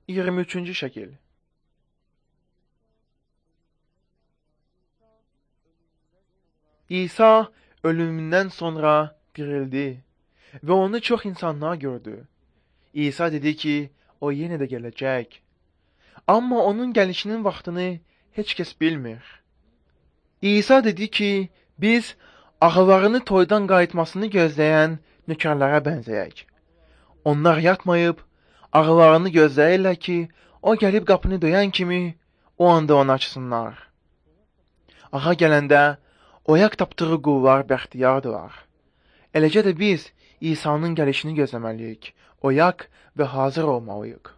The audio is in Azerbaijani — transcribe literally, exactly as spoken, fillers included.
iyirmi üçüncü şəkil. İsa ölümündən sonra dirildi və onu çox insanlar gördü. İsa dedi ki, o yenə də gələcək. Amma onun gəlişinin vaxtını heç kəs bilmir. İsa dedi ki, biz ağalarını toydan qayıtmasını gözləyən nökərlərə bənzəyək. Onlar yatmayıb, ağalarını gözləyirlər ki, o gəlib qapını döyən kimi o anda onu açsınlar. Ağa gələndə oyaq tapdığı qullar bəxtiyardılar. Eləcə də biz İsa'nın gəlişini gözləməliyik, oyaq və hazır olmalıyıq.